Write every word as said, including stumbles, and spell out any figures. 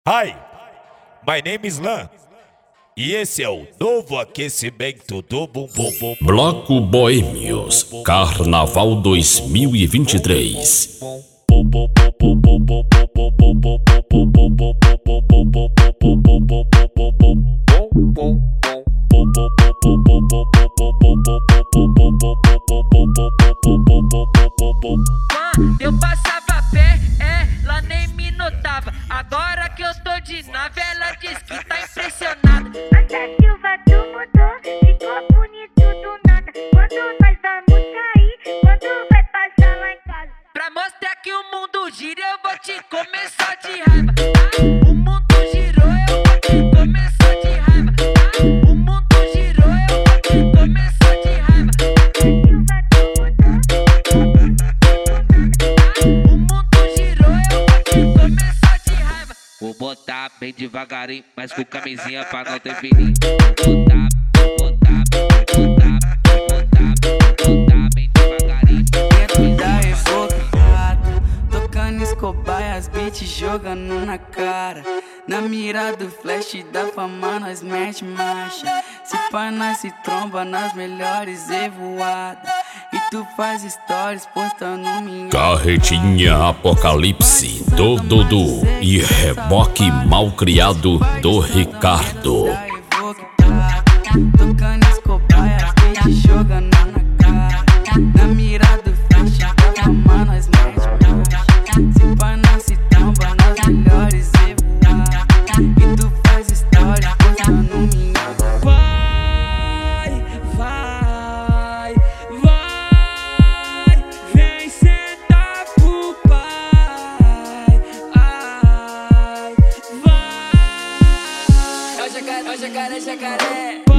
Hi, my name is Lan. E esse é o novo aquecimento do bumbum bum. Bloco Boêmios, Carnaval dois mil e vinte e três. Eu passava pé, ela nem me notava. Agora que eu tô de nave, ela diz que tá impressionada. Essa Silva tu mudou, ficou bonito do nada. Quando nós vamos sair, quando vai passar lá em casa. Pra mostrar que o mundo gira, eu vou te começar de raiva, tá? O mundo girou, eu vou te começar de raiva, tá? O mundo girou, eu vou te começar de raiva. Silva tu mudou, O mundo girou, eu vou te começar de raiva. Vou botar bem devagarinho, mas com camisinha pra não ter perigo. Vou botar, vou botar, vou botar, vou botar, vou botar bem devagarinho. Dentro da revocada, tocando escobar e as beats jogando na cara. Na mira do flash da fama nós mete marcha. Se pá nós se tromba nas melhores evoadas. E tu faz stories postando minha Carretinha Apocalipse do Dudu e reboque mal criado do Ricardo. da revocada, tocando escobar e as beats jogando na cara. Na mira do flash da fama nós mete marcha. Se pá nós se tromba nas melhores evoadas. E tu faz stories postando minha. Vai, vai, vai, vem sentar pro pai. Ai, vai. É o jacaré, é o jacaré, jacaré.